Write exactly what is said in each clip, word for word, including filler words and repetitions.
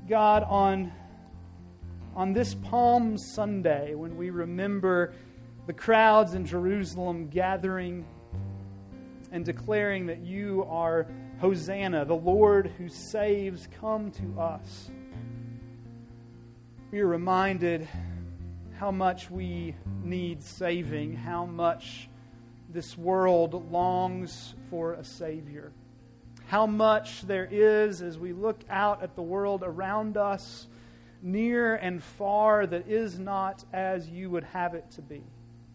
God, on, on this Palm Sunday, when we remember the crowds in Jerusalem gathering and declaring that you are Hosanna, the Lord who saves, come to us, we are reminded how much we need saving, how much this world longs for a Savior. How much there is, as we look out at the world around us, near and far, that is not as you would have it to be.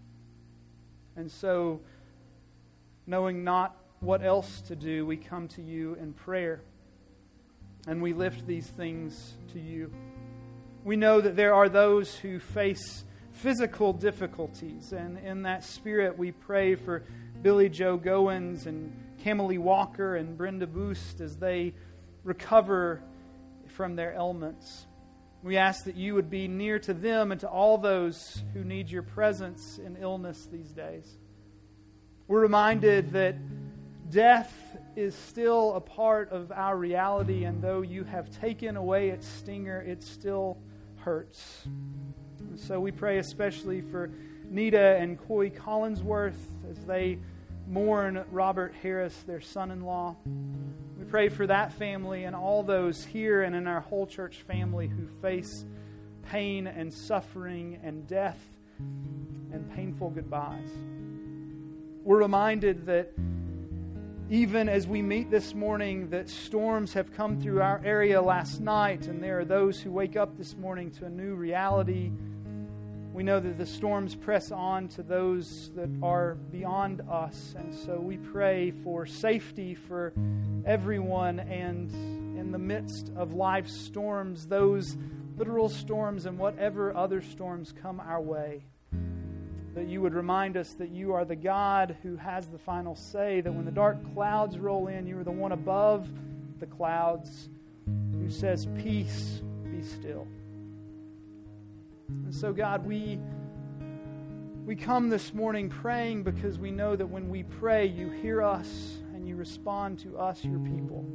And so, knowing not what else to do, we come to you in prayer. And we lift these things to you. We know that there are those who face physical difficulties. And in that spirit, we pray for Billy Joe Goins and Camille Walker and Brenda Boost as they recover from their ailments. We ask that you would be near to them and to all those who need your presence in illness these days. We're reminded that death is still a part of our reality, and though you have taken away its stinger, it still hurts. And so we pray especially for Nita and Coy Collinsworth as they mourn Robert Harris, their son-in-law. We pray for that family and all those here and in our whole church family who face pain and suffering and death and painful goodbyes. We're reminded that even as we meet this morning, that storms have come through our area last night, and there are those who wake up this morning to a new reality. We know that the storms press on to those that are beyond us. And so we pray for safety for everyone. And in the midst of life's storms, those literal storms and whatever other storms come our way, that you would remind us that you are the God who has the final say, that when the dark clouds roll in, you are the one above the clouds who says, "Peace, be still." And so, God, we we come this morning praying because we know that when we pray, you hear us and you respond to us, your people.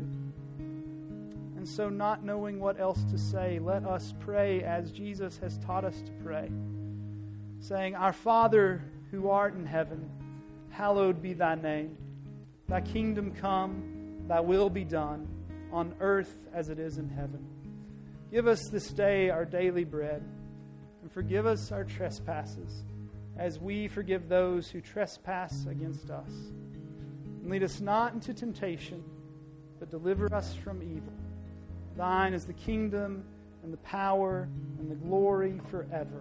And so, not knowing what else to say, let us pray as Jesus has taught us to pray, saying, "Our Father who art in heaven, hallowed be thy name. Thy kingdom come, thy will be done, on earth as it is in heaven. Give us this day our daily bread, and forgive us our trespasses, as we forgive those who trespass against us. And lead us not into temptation, but deliver us from evil. Thine is the kingdom, and the power, and the glory forever.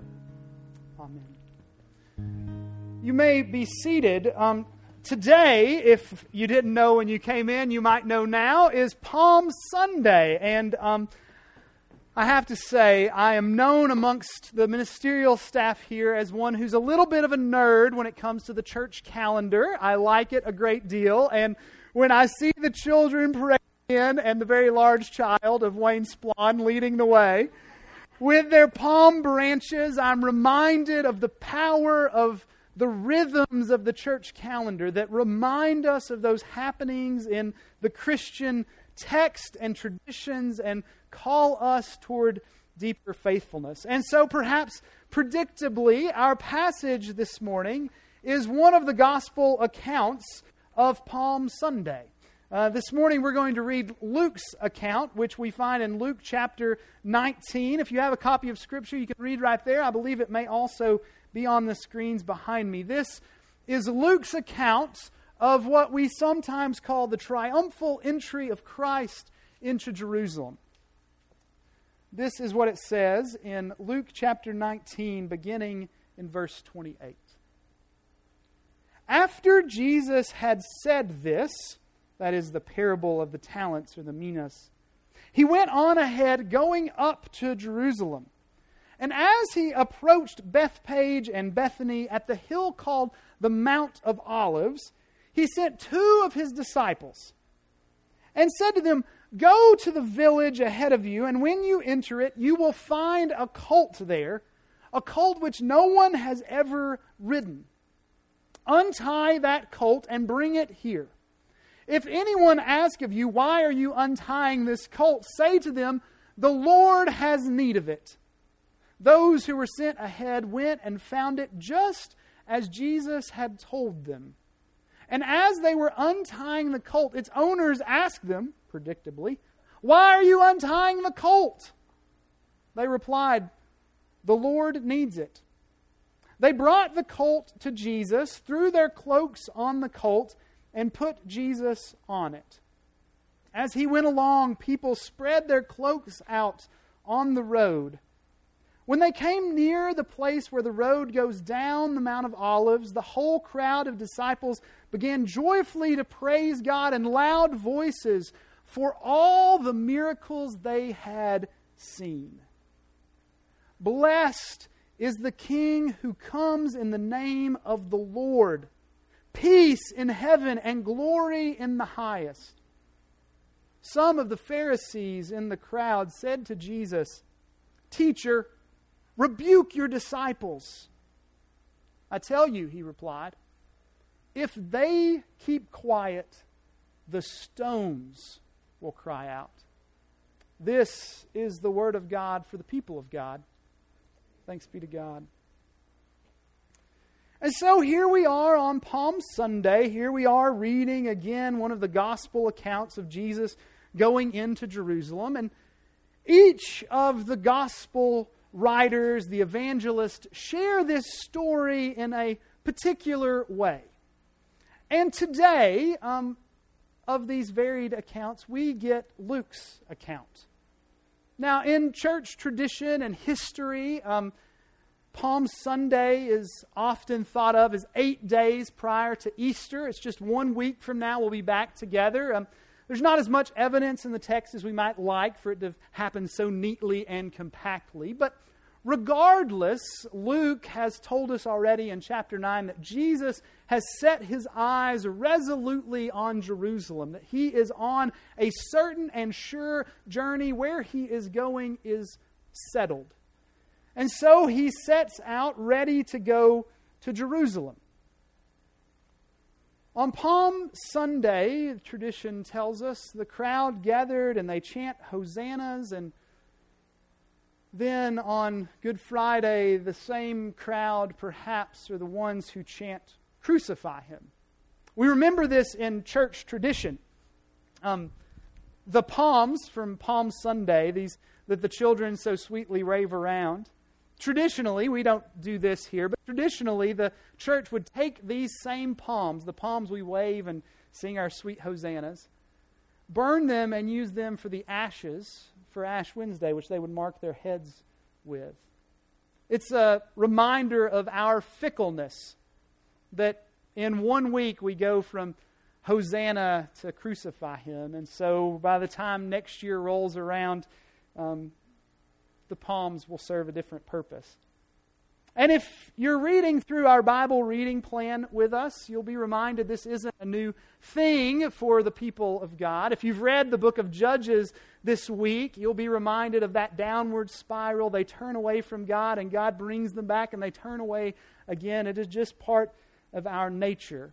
Amen." You may be seated. Um, today, if you didn't know when you came in, you might know now, is Palm Sunday. And um, I have to say, I am known amongst the ministerial staff here as one who's a little bit of a nerd when it comes to the church calendar. I like it a great deal. And when I see the children parade in and the very large child of Wayne Splon leading the way with their palm branches, I'm reminded of the power of the rhythms of the church calendar that remind us of those happenings in the Christian text and traditions and call us toward deeper faithfulness. And so perhaps predictably, our passage this morning is one of the gospel accounts of Palm Sunday. Uh, this morning we're going to read Luke's account, which we find in Luke chapter nineteen. If you have a copy of Scripture, you can read right there. I believe it may also be on the screens behind me. This is Luke's account of what we sometimes call the triumphal entry of Christ into Jerusalem. This is what it says in Luke chapter nineteen, beginning in verse twenty-eight. After Jesus had said this, that is the parable of the talents or the minas, he went on ahead going up to Jerusalem. And as he approached Bethpage and Bethany at the hill called the Mount of Olives, he sent two of his disciples and said to them, "Go to the village ahead of you, and when you enter it, you will find a colt there, a colt which no one has ever ridden. Untie that colt and bring it here. If anyone asks of you, 'Why are you untying this colt?' say to them, The Lord has need of it." Those who were sent ahead went and found it just as Jesus had told them. And as they were untying the colt, its owners asked them, predictably, "Why are you untying the colt?" They replied, "The Lord needs it." They brought the colt to Jesus, threw their cloaks on the colt, and put Jesus on it. As he went along, people spread their cloaks out on the road. When they came near the place where the road goes down the Mount of Olives, the whole crowd of disciples began joyfully to praise God in loud voices for all the miracles they had seen. "Blessed is the King who comes in the name of the Lord. Peace in heaven and glory in the highest." Some of the Pharisees in the crowd said to Jesus, "Teacher, rebuke your disciples." "I tell you," he replied, "if they keep quiet, the stones will cry out." This is the word of God for the people of God. Thanks be to God. And so here we are on Palm Sunday. Here we are reading again one of the gospel accounts of Jesus going into Jerusalem. And each of the gospel writers, the evangelists, share this story in a particular way. And today, um, of these varied accounts, we get Luke's account. Now, in church tradition and history, um, Palm Sunday is often thought of as eight days prior to Easter. It's just one week from now we'll be back together. Um, there's not as much evidence in the text as we might like for it to happen so neatly and compactly. But regardless, Luke has told us already in chapter nine that Jesus has set his eyes resolutely on Jerusalem, that he is on a certain and sure journey. Where he is going is settled. And so he sets out ready to go to Jerusalem. On Palm Sunday, tradition tells us, the crowd gathered and they chant hosannas, and then on Good Friday, the same crowd perhaps are the ones who chant, "Crucify him." We remember this in church tradition. Um, the palms from Palm Sunday, these that the children so sweetly rave around, traditionally, we don't do this here, but traditionally the church would take these same palms, the palms we wave and sing our sweet hosannas, burn them and use them for the ashes for Ash Wednesday, which they would mark their heads with. It's a reminder of our fickleness, that in one week we go from Hosanna to crucify him. And so by the time next year rolls around, um, the palms will serve a different purpose. And if you're reading through our Bible reading plan with us, you'll be reminded this isn't a new thing for the people of God. If you've read the book of Judges this week, you'll be reminded of that downward spiral. They turn away from God and God brings them back, and they turn away again. It is just part of our nature.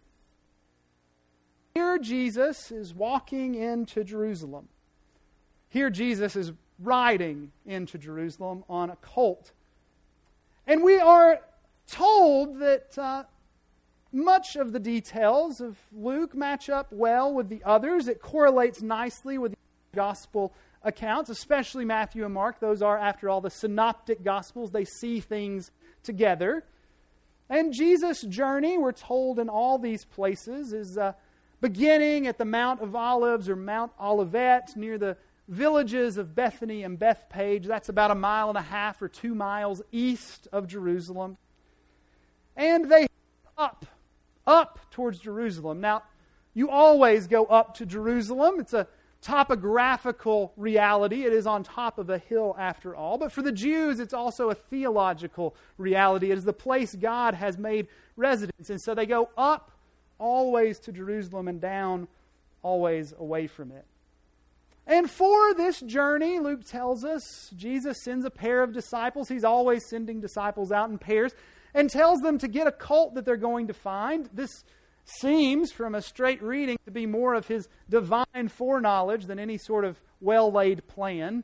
Here Jesus is walking into Jerusalem. Here Jesus is riding into Jerusalem on a colt. And we are told that uh, much of the details of Luke match up well with the others. It correlates nicely with the gospel accounts, especially Matthew and Mark. Those are, after all, the synoptic gospels. They see things together. And Jesus' journey, we're told in all these places, is uh, beginning at the Mount of Olives or Mount Olivet near the villages of Bethany and Bethpage. That's about a mile and a half or two miles east of Jerusalem. And they up, up towards Jerusalem. Now, you always go up to Jerusalem. It's a topographical reality. It is on top of a hill after all. But for the Jews, it's also a theological reality. It is the place God has made residence. And so they go up always to Jerusalem and down always away from it. And for this journey, Luke tells us, Jesus sends a pair of disciples. He's always sending disciples out in pairs, and tells them to get a colt that they're going to find. This seems, from a straight reading, to be more of his divine foreknowledge than any sort of well-laid plan.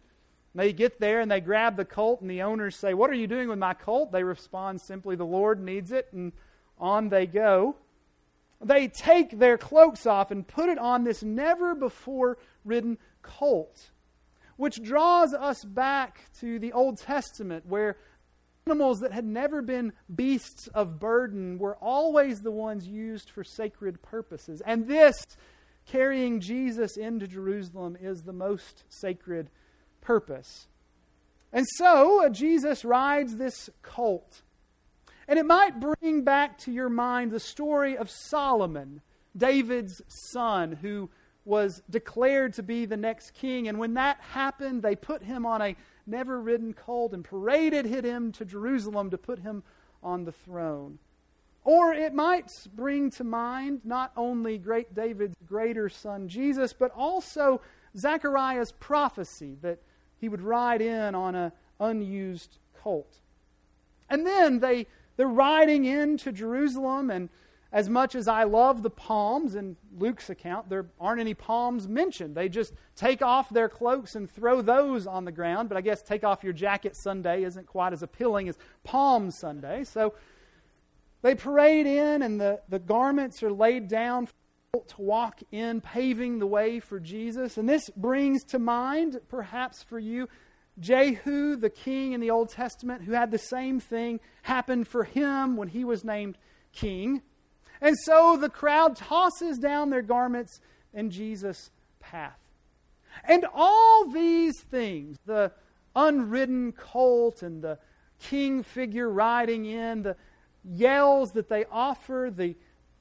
They get there and they grab the colt, and the owners say, "What are you doing with my colt?" They respond simply, "The Lord needs it," and on they go. They take their cloaks off and put it on this never-before-ridden colt, which draws us back to the Old Testament, where animals that had never been beasts of burden were always the ones used for sacred purposes. And this, carrying Jesus into Jerusalem, is the most sacred purpose. And so, uh, Jesus rides this colt. And it might bring back to your mind the story of Solomon, David's son, who was declared to be the next king. And when that happened, they put him on a never-ridden colt and paraded him to Jerusalem to put him on the throne. Or it might bring to mind not only great David's greater son Jesus, but also Zechariah's prophecy that he would ride in on an unused colt. And then they, they're riding into Jerusalem, and as much as I love the palms in Luke's account, there aren't any palms mentioned. They just take off their cloaks and throw those on the ground. But I guess take off your jacket Sunday isn't quite as appealing as Palm Sunday. So they parade in, and the, the garments are laid down for to walk in, paving the way for Jesus. And this brings to mind, perhaps for you, Jehu, the king in the Old Testament, who had the same thing happen for him when he was named king. And so the crowd tosses down their garments in Jesus' path. And all these things, the unridden colt and the king figure riding in, the yells that they offer, the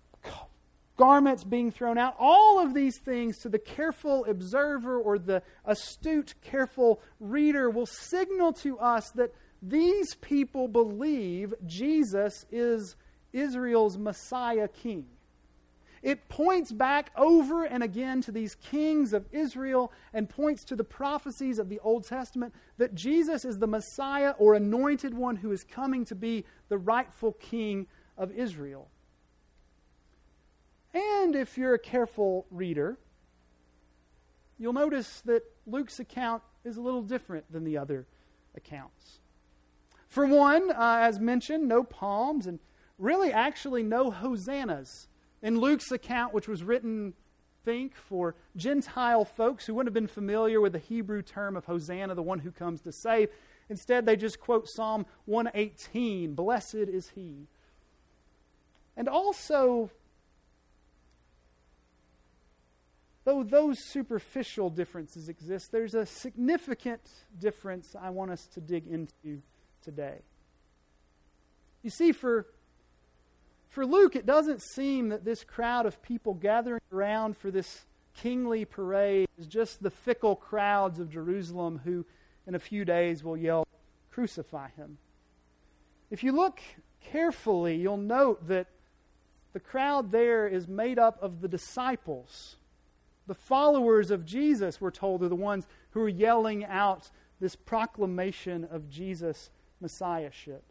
garments being thrown out, all of these things to the careful observer or the astute, careful reader will signal to us that these people believe Jesus is Israel's Messiah king. It points back over and again to these kings of Israel and points to the prophecies of the Old Testament that Jesus is the Messiah or anointed one who is coming to be the rightful king of Israel. And if you're a careful reader, you'll notice that Luke's account is a little different than the other accounts. For one, uh, as mentioned, no palms and really actually no hosannas. In Luke's account, which was written, I think, for Gentile folks who wouldn't have been familiar with the Hebrew term of Hosanna, the one who comes to save, instead they just quote Psalm one eighteen, "Blessed is he." And also, though those superficial differences exist, there's a significant difference I want us to dig into today. You see, for For Luke, it doesn't seem that this crowd of people gathering around for this kingly parade is just the fickle crowds of Jerusalem who in a few days will yell, "Crucify him." If you look carefully, you'll note that the crowd there is made up of the disciples. The followers of Jesus, we're told, are the ones who are yelling out this proclamation of Jesus' messiahship.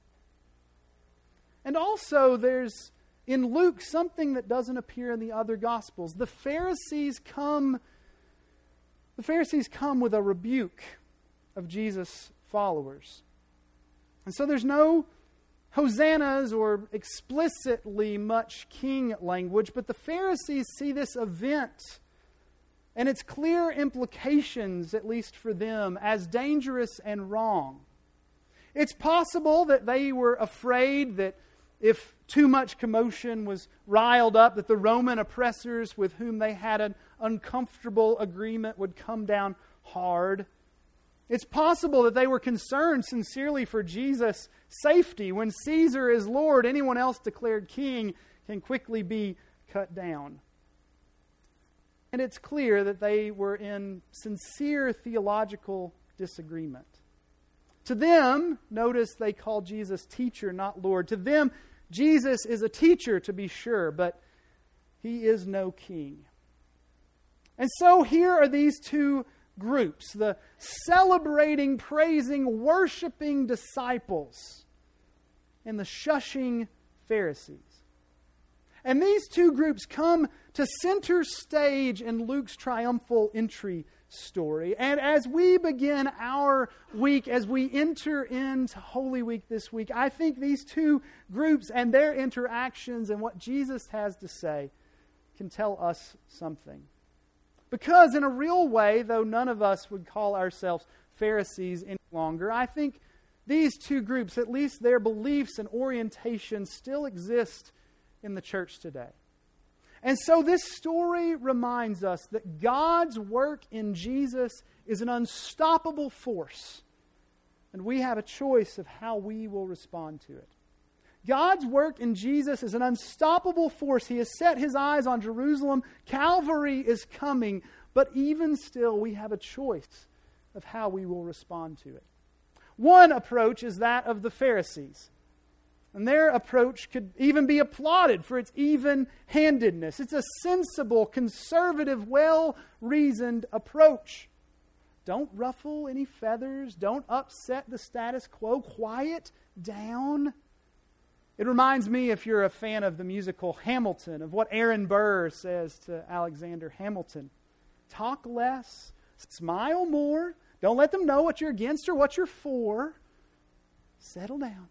And also, there's, in Luke, something that doesn't appear in the other Gospels. The Pharisees come, the Pharisees come with a rebuke of Jesus' followers. And so there's no hosannas or explicitly much king language, but the Pharisees see this event and its clear implications, at least for them, as dangerous and wrong. It's possible that they were afraid that if too much commotion was riled up, that the Roman oppressors with whom they had an uncomfortable agreement would come down hard. It's possible that they were concerned sincerely for Jesus' safety. When Caesar is Lord, anyone else declared king can quickly be cut down. And it's clear that they were in sincere theological disagreement. To them, notice they call Jesus teacher, not Lord. To them, Jesus is a teacher, to be sure, but he is no king. And so here are these two groups, the celebrating, praising, worshiping disciples and the shushing Pharisees. And these two groups come to center stage in Luke's triumphal entry story. And as we begin our week, as we enter into Holy Week this week, I think these two groups and their interactions and what Jesus has to say can tell us something. Because in a real way, though none of us would call ourselves Pharisees any longer, I think these two groups, at least their beliefs and orientations, still exist in the church today. And so this story reminds us that God's work in Jesus is an unstoppable force, and we have a choice of how we will respond to it. God's work in Jesus is an unstoppable force. He has set His eyes on Jerusalem. Calvary is coming, but even still, we have a choice of how we will respond to it. One approach is that of the Pharisees. And their approach could even be applauded for its even-handedness. It's a sensible, conservative, well-reasoned approach. Don't ruffle any feathers. Don't upset the status quo. Quiet down. It reminds me, if you're a fan of the musical Hamilton, of what Aaron Burr says to Alexander Hamilton. Talk less. Smile more. Don't let them know what you're against or what you're for. Settle down.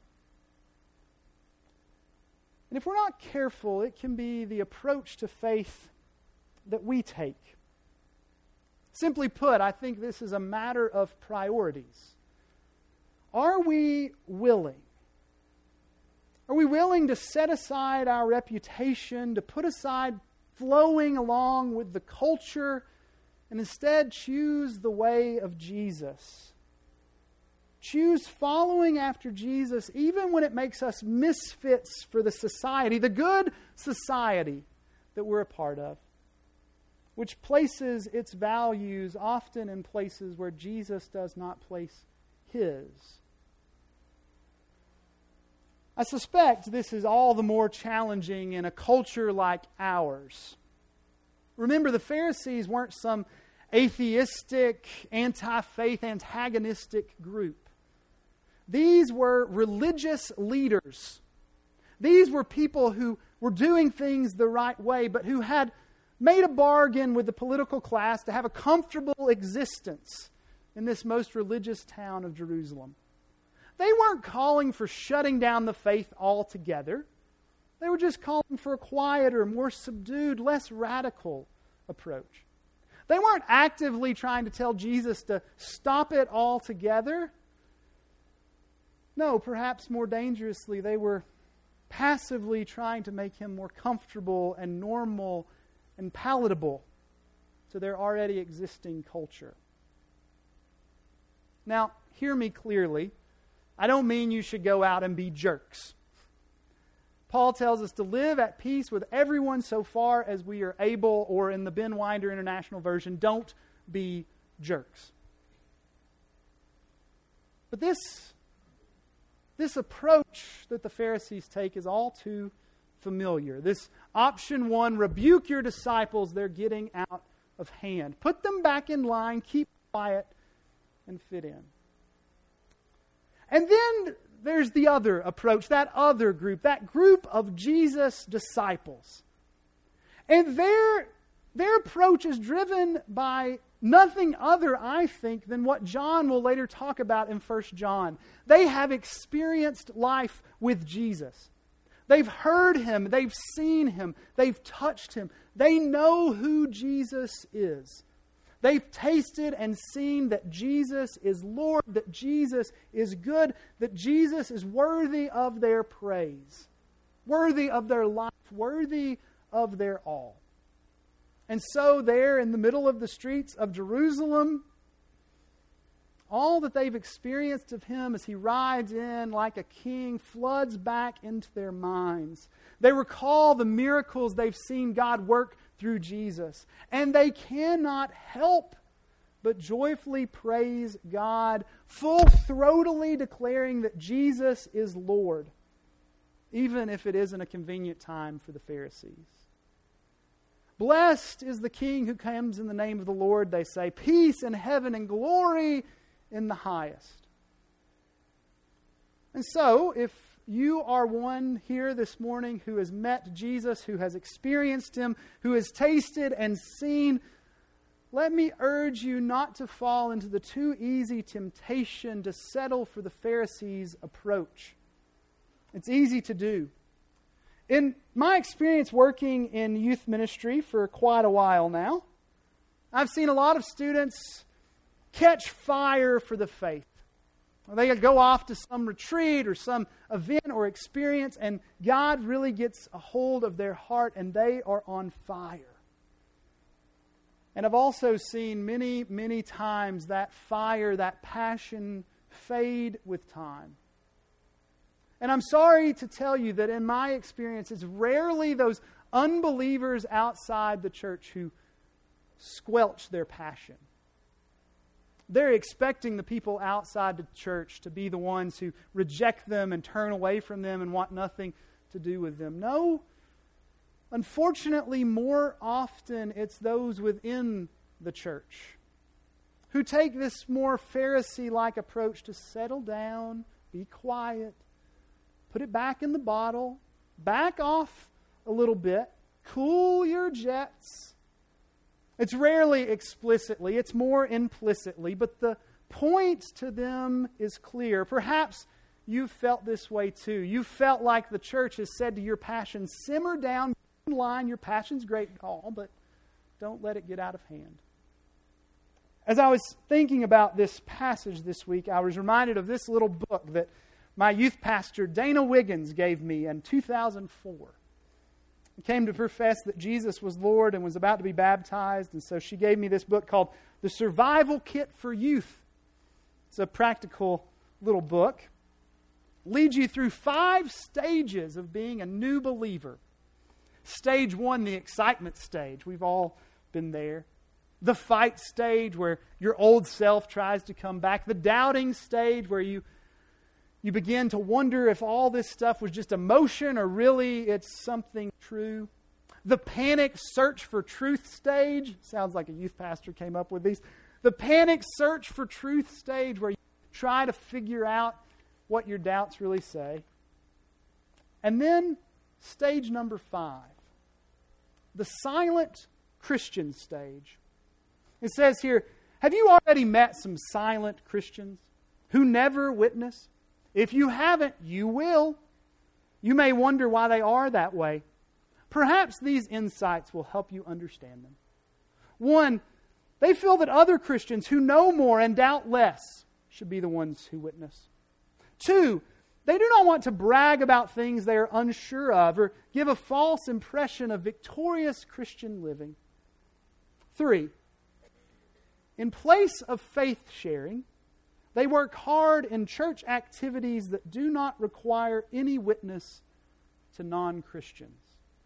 And if we're not careful, it can be the approach to faith that we take. Simply put, I think this is a matter of priorities. Are we willing? Are we willing to set aside our reputation, to put aside flowing along with the culture, and instead choose the way of Jesus? Choose following after Jesus, even when it makes us misfits for the society, the good society that we're a part of, which places its values often in places where Jesus does not place His. I suspect this is all the more challenging in a culture like ours. Remember, the Pharisees weren't some atheistic, anti-faith, antagonistic group. These were religious leaders. These were people who were doing things the right way, but who had made a bargain with the political class to have a comfortable existence in this most religious town of Jerusalem. They weren't calling for shutting down the faith altogether. They were just calling for a quieter, more subdued, less radical approach. They weren't actively trying to tell Jesus to stop it altogether. No, perhaps more dangerously, they were passively trying to make Him more comfortable and normal and palatable to their already existing culture. Now, hear me clearly. I don't mean you should go out and be jerks. Paul tells us to live at peace with everyone so far as we are able, or in the Ben Winder International Version, don't be jerks. But this This approach that the Pharisees take is all too familiar. This option one, rebuke your disciples, they're getting out of hand. Put them back in line, keep quiet, and fit in. And then there's the other approach, that other group, that group of Jesus' disciples. And their, their approach is driven by nothing other, I think, than what John will later talk about in First John. They have experienced life with Jesus. They've heard Him. They've seen Him. They've touched Him. They know who Jesus is. They've tasted and seen that Jesus is Lord, that Jesus is good, that Jesus is worthy of their praise, worthy of their life, worthy of their all. And so there in the middle of the streets of Jerusalem, all that they've experienced of Him as He rides in like a king floods back into their minds. They recall the miracles they've seen God work through Jesus. And they cannot help but joyfully praise God, full-throatedly declaring that Jesus is Lord, even if it isn't a convenient time for the Pharisees. Blessed is the King who comes in the name of the Lord, they say. Peace in heaven and glory in the highest. And so, if you are one here this morning who has met Jesus, who has experienced Him, who has tasted and seen let me urge you not to fall into the too easy temptation to settle for the Pharisees' approach. It's easy to do. In my experience working in youth ministry for quite a while now, I've seen a lot of students catch fire for the faith. They go off to some retreat or some event or experience, and God really gets a hold of their heart, and they are on fire. And I've also seen many, many times that fire, that passion fade with time. And I'm sorry to tell you that in my experience, it's rarely those unbelievers outside the church who squelch their passion. They're expecting the people outside the church to be the ones who reject them and turn away from them and want nothing to do with them. No, unfortunately, more often it's those within the church who take this more Pharisee-like approach to settle down, be quiet, put it back in the bottle, back off a little bit, cool your jets. It's rarely explicitly, it's more implicitly, but the point to them is clear. Perhaps you've felt this way too. You felt like the church has said to your passion, simmer down, in line, your passion's great and all, but don't let it get out of hand. As I was thinking about this passage this week, I was reminded of this little book that my youth pastor, Dana Wiggins, gave me in two thousand four. He came to profess that Jesus was Lord and was about to be baptized, and so she gave me this book called The Survival Kit for Youth. It's a practical little book. Leads you through five stages of being a new believer. Stage one, the excitement stage. We've all been there. The fight stage, where your old self tries to come back. The doubting stage, where you You begin to wonder if all this stuff was just emotion or really it's something true. The panic search for truth stage. Sounds like a youth pastor came up with these. The panic search for truth stage, where you try to figure out what your doubts really say. And then stage number five. The silent Christian stage. It says here, have you already met some silent Christians who never witness? If you haven't, you will. You may wonder why they are that way. Perhaps these insights will help you understand them. One, they feel that other Christians who know more and doubt less should be the ones who witness. Two, they do not want to brag about things they are unsure of or give a false impression of victorious Christian living. Three, in place of faith sharing, they work hard in church activities that do not require any witness to non-Christians.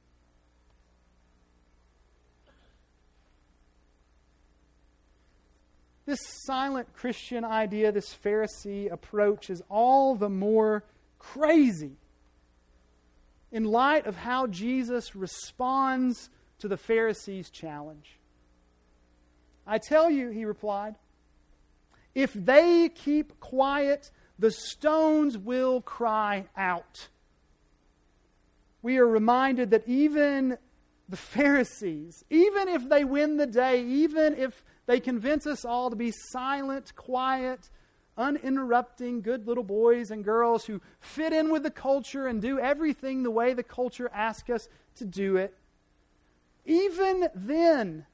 This silent Christian idea, this Pharisee approach, is all the more crazy in light of how Jesus responds to the Pharisees' challenge. I tell you, he replied, if they keep quiet, the stones will cry out. We are reminded that even the Pharisees, even if they win the day, even if they convince us all to be silent, quiet, uninterrupting, good little boys and girls who fit in with the culture and do everything the way the culture asks us to do it, even then,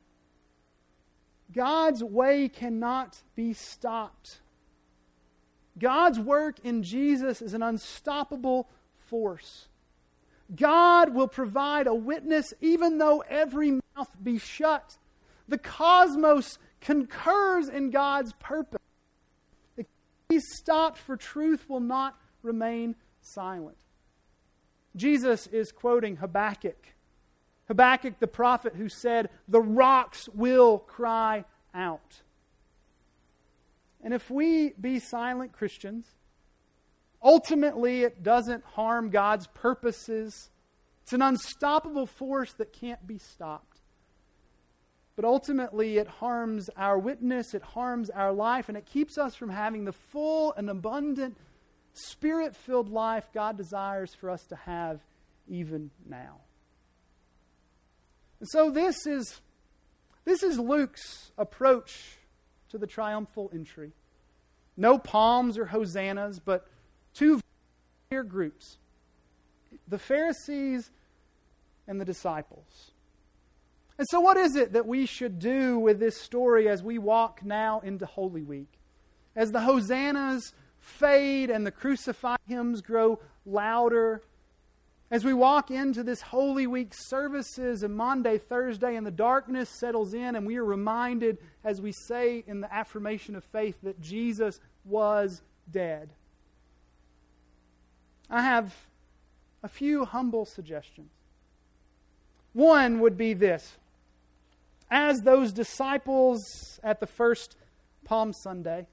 God's way cannot be stopped. God's work in Jesus is an unstoppable force. God will provide a witness even though every mouth be shut. The cosmos concurs in God's purpose. If he's stopped, for truth will not remain silent. Jesus is quoting Habakkuk. Habakkuk, the prophet, who said, the rocks will cry out. And if we be silent Christians, ultimately it doesn't harm God's purposes. It's an unstoppable force that can't be stopped. But ultimately it harms our witness, it harms our life, and it keeps us from having the full and abundant, Spirit-filled life God desires for us to have even now. And so this is This is Luke's approach to the triumphal entry. No palms or hosannas, but two clear groups. The Pharisees and the disciples. And so what is it that we should do with this story as we walk now into Holy Week? As the hosannas fade and the crucify hymns grow louder, as we walk into this Holy Week services and Maundy, Thursday, and the darkness settles in and we are reminded, as we say in the affirmation of faith, that Jesus was dead. I have a few humble suggestions. One would be this. As those disciples at the first Palm Sunday,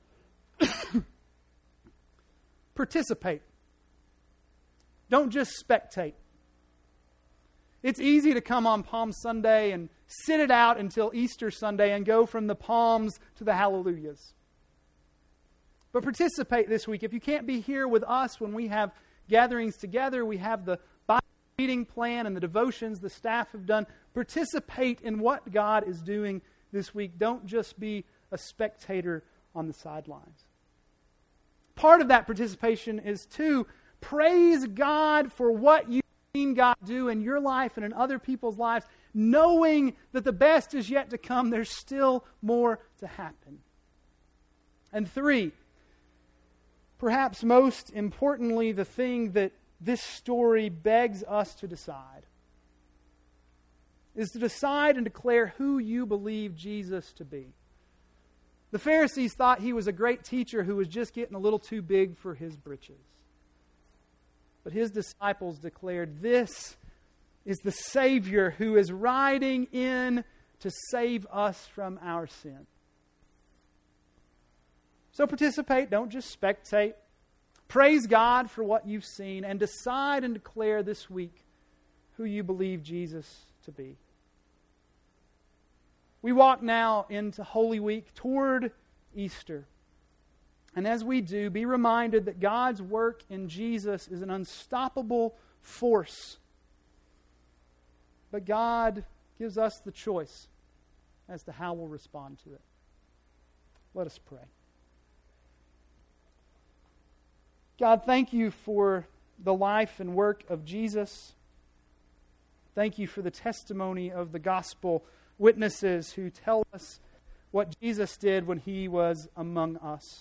participate. Don't just spectate. It's easy to come on Palm Sunday and sit it out until Easter Sunday and go from the palms to the hallelujahs. But participate this week. If you can't be here with us when we have gatherings together, we have the Bible reading plan and the devotions the staff have done. Participate in what God is doing this week. Don't just be a spectator on the sidelines. Part of that participation is to praise God for what you've seen God do in your life and in other people's lives, knowing that the best is yet to come. There's still more to happen. And three, perhaps most importantly, the thing that this story begs us to decide is to decide and declare who you believe Jesus to be. The Pharisees thought he was a great teacher who was just getting a little too big for his britches. But his disciples declared, this is the Savior who is riding in to save us from our sin. So participate, don't just spectate. Praise God for what you've seen and decide and declare this week who you believe Jesus to be. We walk now into Holy Week toward Easter. And as we do, be reminded that God's work in Jesus is an unstoppable force. But God gives us the choice as to how we'll respond to it. Let us pray. God, thank you for the life and work of Jesus. Thank you for the testimony of the gospel witnesses who tell us what Jesus did when he was among us.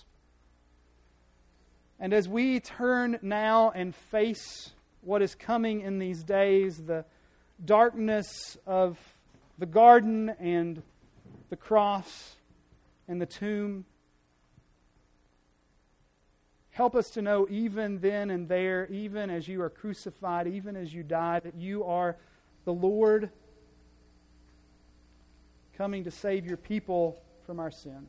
And as we turn now and face what is coming in these days, the darkness of the garden and the cross and the tomb, help us to know even then and there, even as you are crucified, even as you die, that you are the Lord coming to save your people from our sins.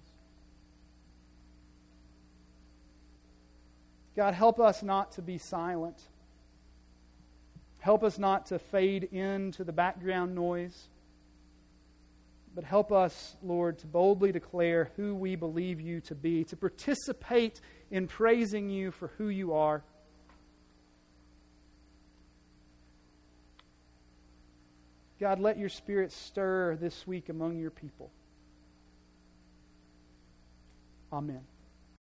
God, help us not to be silent. Help us not to fade into the background noise. But help us, Lord, to boldly declare who we believe you to be, to participate in praising you for who you are. God, let your Spirit stir this week among your people. Amen.